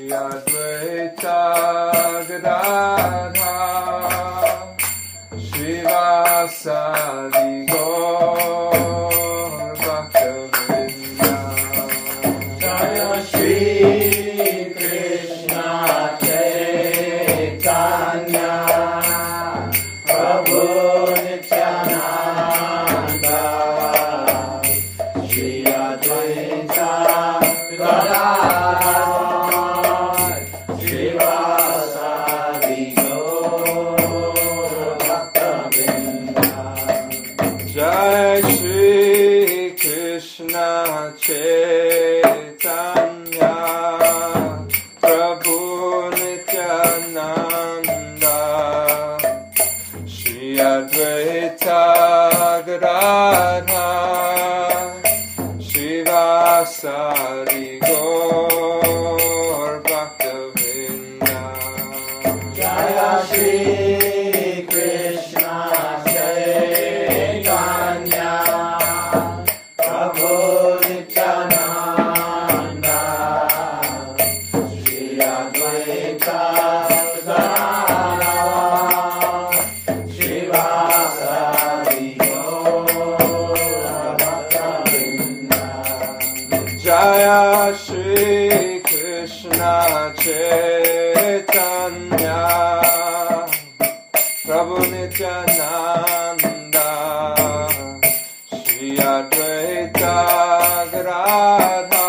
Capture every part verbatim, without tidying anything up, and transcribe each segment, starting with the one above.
Advaita Gadadha Srivasadi Gaur Bhaktavinda Jaya Shri Krishna Chaitanya Prabhu Nityananda Shri Advaita Gadadha Srivasadi Gaur Bhaktavinda Jai Shri Krishna Chaitanya Prabhu Nityananda Shri Advaita Gadadha Srivasadi Gaur Bhaktavinda Jaya Shri Krishna Chaitanya Prabhu Nityananda Shri Advaita Gadadha Srivasadi Gaur Bhaktavinda Jaya Shri Krishna Chaitanya Prabhu Nityananda Shri Advaita Gadadha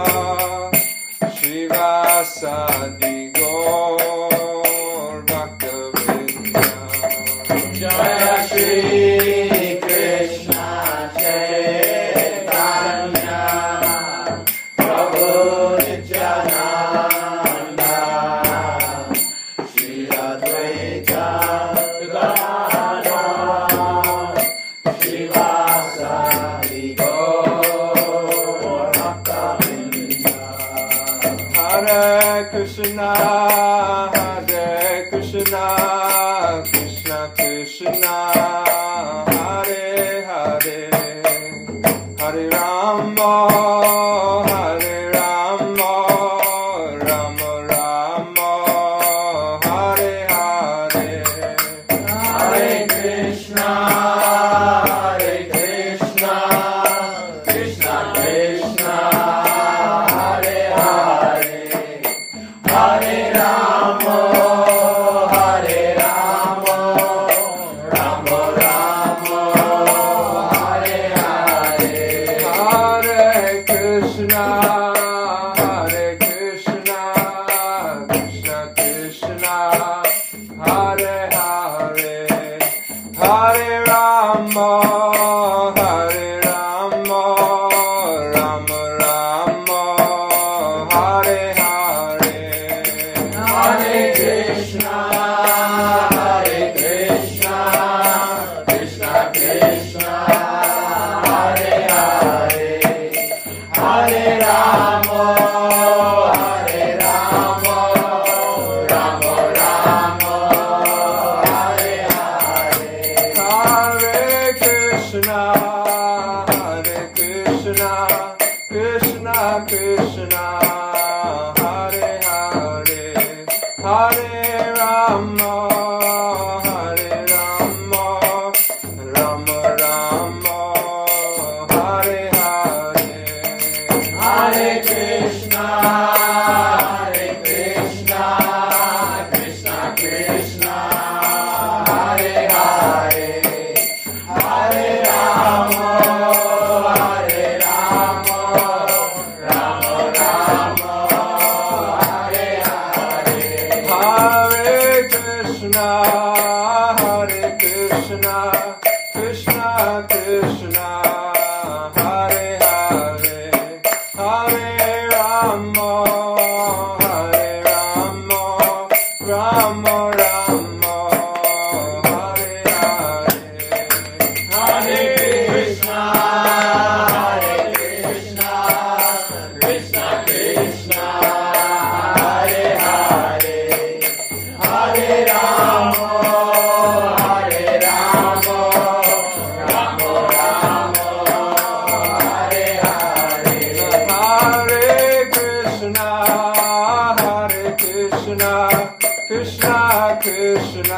Srivasadi Gaur Bhaktavinda Jaya Shri Krishna Chaitanya Prabhu Nityananda Shri Advaita Gadadha Srivasadi Gaur Bhaktavinda Hare Krishna, Hare Krishna, Krishna Krishna, Hare Hare, Hare Rama, Hare Rama, Rama Rama, Hare Hare, Hare Krishna, Hare Krishna, Krishna Krishna, Hare Hare, Hare Rama, Hare Rama, Rama Rama, Hare Hare, Hare Krishna, Hare Krishna, Krishna Krishna, Hare Hare, Hare Rama, Hare Rama, Rama Rama, Hare Hare, Hare Krishna, Hare Krishna, Krishna Krishna, Hare Hare, Hare Rama, Hare Rama, Rama Rama, Hare Hare, Hare Krishna, Hare Krishna, Krishna Krishna, Hare Hare, Hare Rama, Hare Rama, Rama Rama, Hare Hare, Hare Krishna, Hare Krishna, Krishna Krishna, Hare Hare, Hare Rama, Hare Rama, Rama Rama, Hare Hare, Hare Krishna, Hare Krishna, Krishna Krishna, Hare Hare, Hare Rama, Hare Rama, Rama Rama, Hare Hare, Hare Krishna, Hare Krishna, Krishna Krishna, Hare Hare, Hare Rama, Hare Rama, Rama Rama, Hare Hare, Hare Krishna, Hare Krishna, Krishna Krishna,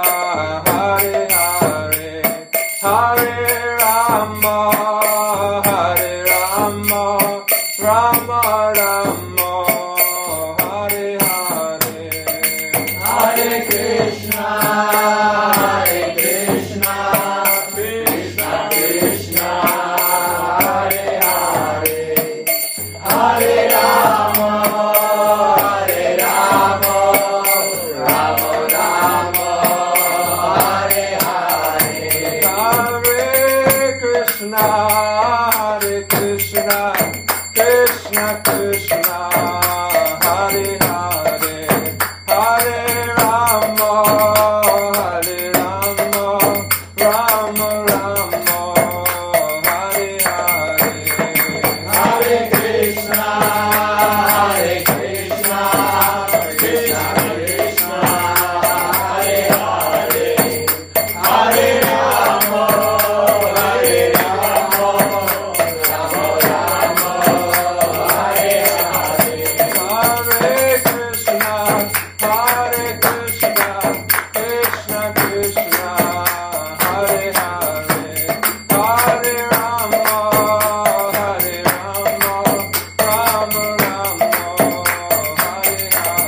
Hare Hare, Hare Rama, Hare Rama, Rama Rama, Hare Hare, Hare Krishna, Hare Krishna, Krishna Krishna, Hare Hare, Hare Rama, Hare Rama, Rama Rama, Hare Hare, Hare Krishna, Hare Krishna, Krishna Krishna, Hare Hare, Hare Rama, Hare Rama, Rama Rama, Hare Hare, Hare Krishna, Hare Krishna, Krishna Krishna, Hare Hare, Hare Rama, Hare Rama, Rama Rama, Hare Hare, Hare Krishna, Hare Krishna, Krishna Krishna, Hare Hare, Hare Rama, Hare Rama, Rama Rama, Hare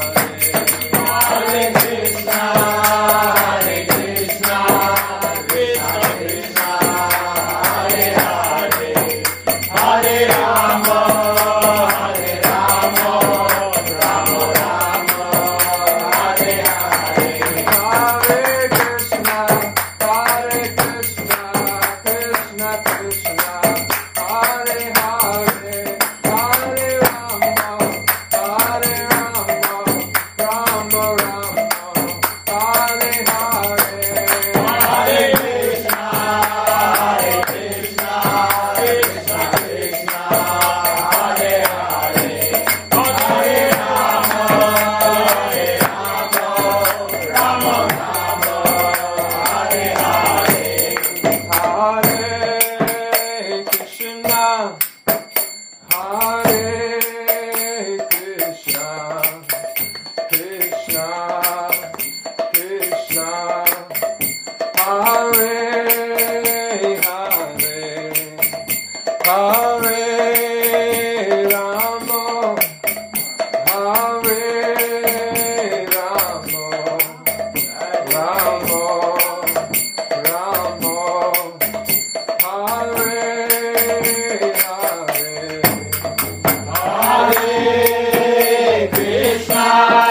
Hare, Hare Krishna, Hare Krishna, Krishna Krishna, Hare Hare, Hare Rama, Hare Rama, Rama Rama, Hare Hare, Hare Krishna, Hare Krishna, Krishna Krishna, Hare Hare, Hare Rama, Hare Rama, Rama Rama, Hare Hare, Hare Krishna, Hare Krishna, Krishna Krishna, Hare Hare, Hare Rama, Hare Rama, Rama Rama, Hare Hare, Hare Krishna, Hare Krishna, Krishna Krishna, Hare Hare, Hare Rama, Hare Rama, Rama Rama, Hare Hare, Hare Krishna,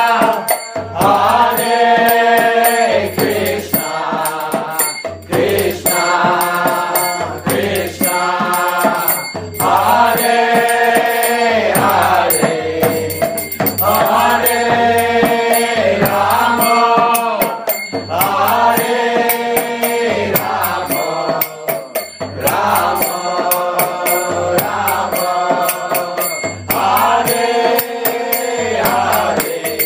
Hare Krishna, Krishna Krishna, Hare Hare, Hare Rama, Hare Rama, Rama Rama, Hare Hare,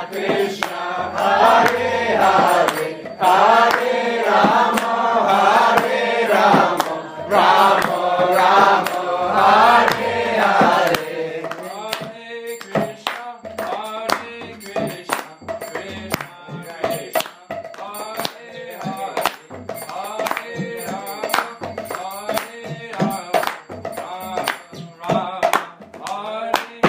Krishna, Hare Hare, Hare Rama, Hare Rama, Rama Rama, Hare Hare. Hare Krishna, Hare Krishna, Krishna Krishna, Hare Hare, Hare Rama, Hare Rama, Rama Rama,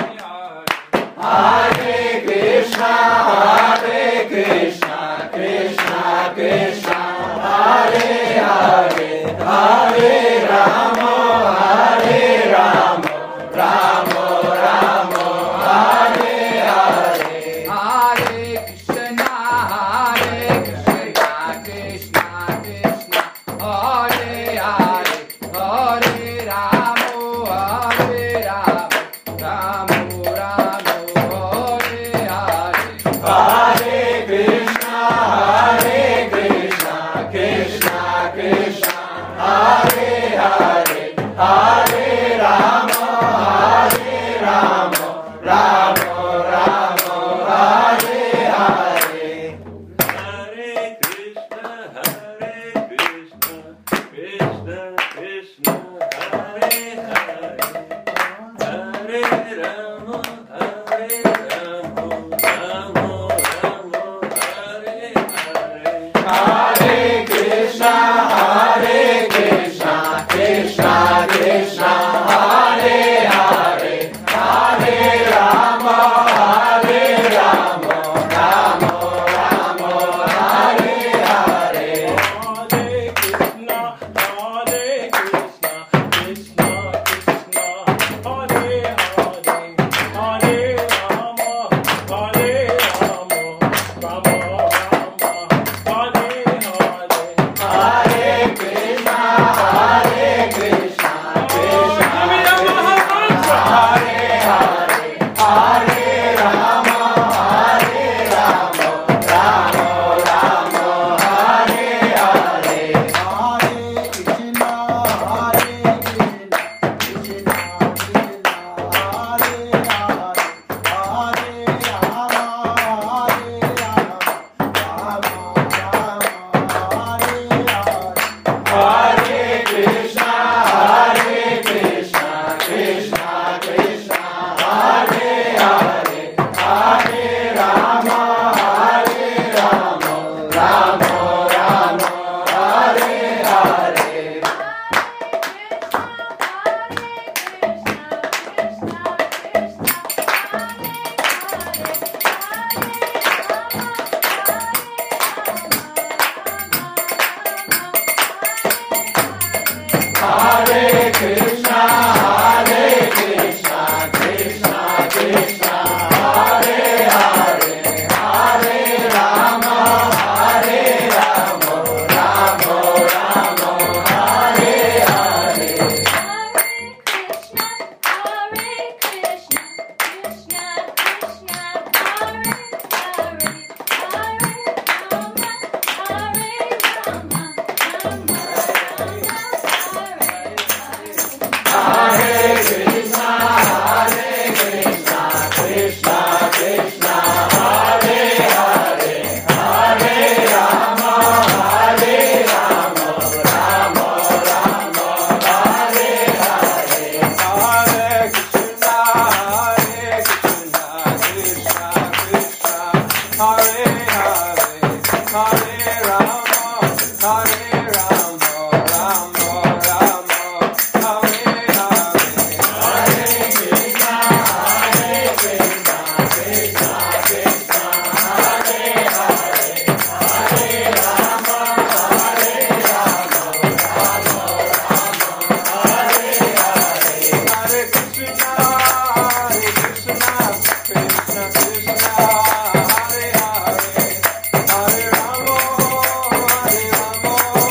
Hare Hare. Hare Krishna, Hare Krishna, Krishna Krishna, Hare Hare, Hare Rama, Hare Rama, Rama Rama, Hare Hare. Hare Krishna, Hare Krishna, Krishna Krishna, Hare Hare, Hare Rama, Hare Rama, Rama Rama, Hare Hare. Hare Krishna, Hare Krishna, Krishna Krishna, Hare Hare, Hare Rama, Hare Rama, Rama Rama, Hare Hare. Hare Krishna, Hare Krishna, Krishna Krishna, Hare Hare, Hare Rama, Hare Rama, Rama Rama, Hare Hare. Hare Krishna, Hare Krishna, Krishna Krishna, Hare Hare, Hare Rama, Hare Rama, Rama Rama, Hare Hare. Hare Krishna, Hare Krishna, Krishna Krishna, Hare Hare, Hare Rama, Hare Rama, Rama Rama, Hare Hare. Hare Krishna, Hare Krishna, Krishna Krishna, Hare Hare, Hare Rama, Hare Rama, Rama Rama, Hare Hare. Hare Krishna, Hare Krishna, Krishna Krishna, Hare Hare, Hare Rama, Hare Rama, Rama Rama, Hare Hare. Hare Krishna, Hare Krishna, Krishna Krishna, Hare Hare, Hare Rama, Hare Rama, Rama Rama, Hare Hare. Hare Krishna, Hare Krishna, Krishna Krishna, Hare Hare, Hare Rama, Hare Rama, Rama Rama, Hare Hare. Hare Krishna, Hare Krishna, Krishna Krishna, Hare Hare, Hare Rama, Hare Rama, Rama Rama, Hare Hare. Hare Krishna, Hare Krishna, Krishna Krishna, Hare Hare, Hare Rama, Hare Rama, Rama Rama, Hare Hare. Hare Krishna, Hare Krishna, Krishna Krishna, Hare Hare, Hare Rama, Hare Rama, Rama Rama, Hare Hare. Hare Krishna, Hare Krishna, Krishna Krishna, Hare Hare, Hare Rama, Hare Rama,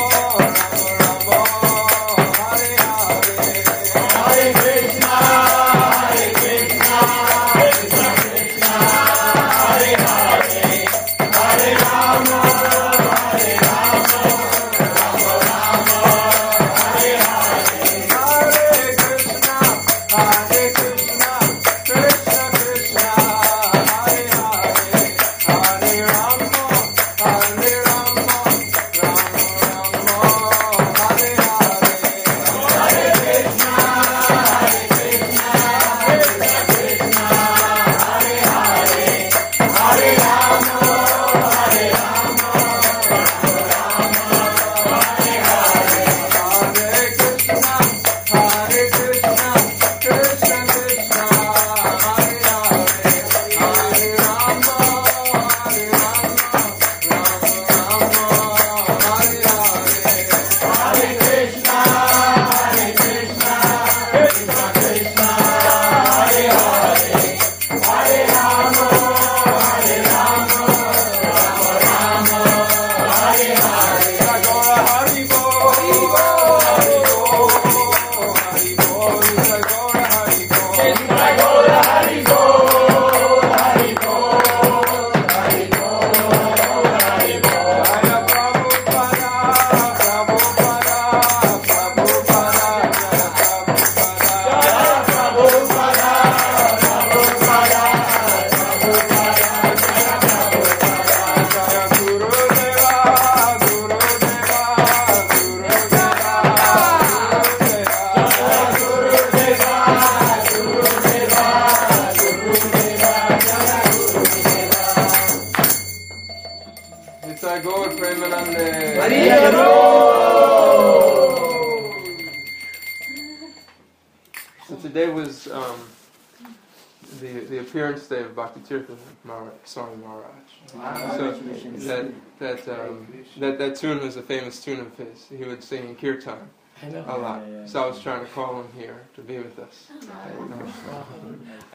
Sai Gaur Premanande. So today was um, the the appearance day of Bhakti Tirtha Maharaj, Swami Maharaj. So that that um, that that tune was a famous tune of his. He would sing in kirtan I know. a lot. Yeah, yeah, yeah. So I was trying to call him here to be with us.